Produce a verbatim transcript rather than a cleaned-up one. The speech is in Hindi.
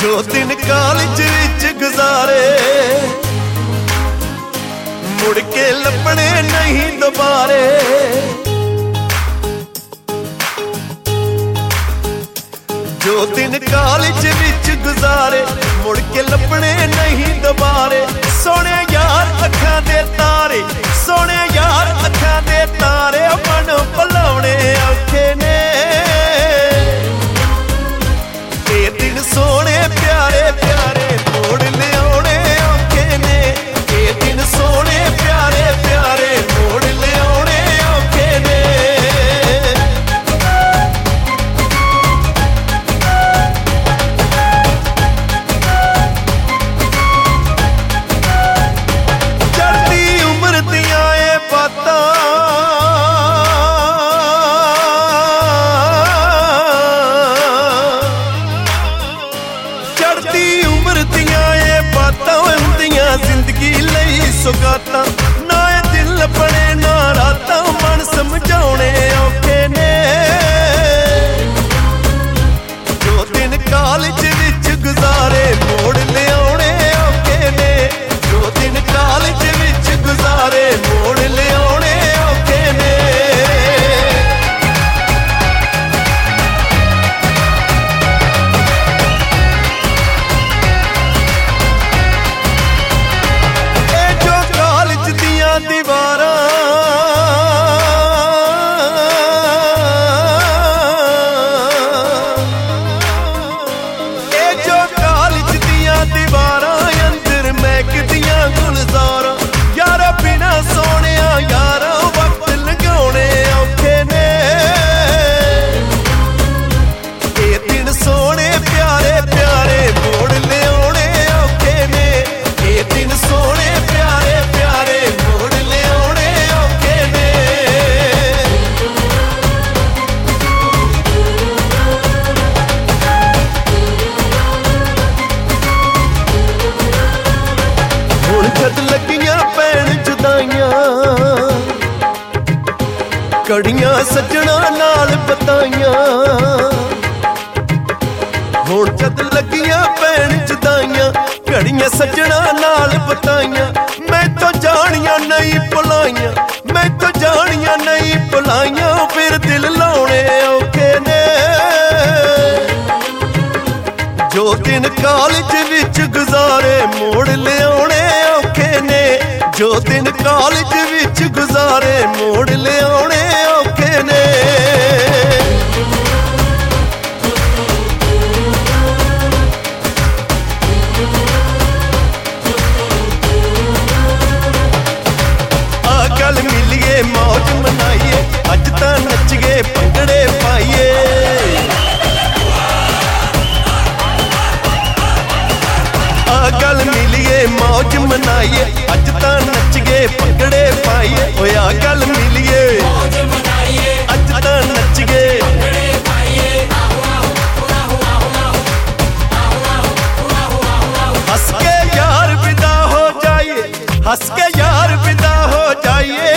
जो दिन कॉलेज विच गुजारे मुड़ के लभणे नहीं दोबारे। जो दिन कॉलेज विच गुजारे मुड़ के लभणे नहीं दोबारे। सोने यार अखां दे तारे, सोने यार अखां दे तारे, मन भुलाउने औखे ने। ये दिन सोने प्यारे प्यारे मोड़ लियाउने औखे ने। ये दिन सोने प्यारे प्यारे मोड़ लियाउने औखे ने। चढ़ती उम्र दियां ए बातां चढ़ती उम्र दियां ए बातां हुंदियां जिंदगी लई सुगातां। ना ए दिल बने ना रातां मन समझाउने औखे ने। जो दिन कॉलेज विच गुजारे मोड़ लियाउने औखे ने। जो दिन कॉलेज विच गुजारे मोड़ लियाउने औखे ने। दीवारां ए जो कॉलेज दियां दीवारां अंदर महकदियां गुलजारां। यारा बिना सोहणिया यारा वक्त लगाउने औखे ने। ये दिन सोहणे प्यारे प्यारे मोड़ लियाउने औखे ने। ये दिन सोहणे प्यारे प्यारे मोड़ लियाउने औखे ने। हुण जद लगियां पैण जुदाइयां कड़ियां सज्जणा नाल बताइयां। हुण जद लगियां पैण जुदाइयां कड़ियां सज्जणा नाल बताइयां। मैं तो जानियां नहीं भुलाइयां, मैं तो जानियां नहीं भुलाइयां, फिर दिल लाउने औखे ने। जो दिन कॉलेज विच गुजारे मोड़ लियाउने औखे ने। जो दिन कॉलेज विच गुजारे मोड़ लियाउने औखे ने। गल मिलिए मौज मनाइए अज तां नचिए भंगड़े पाइए। आ गल मिलिए मौज मनाइए अज तां नचिए भंगड़े पाइए। ओए आ गल मिलिए अज तां नचिए। हंस के यार विदा हो जाइए, हंस के यार विदा हो जाइए।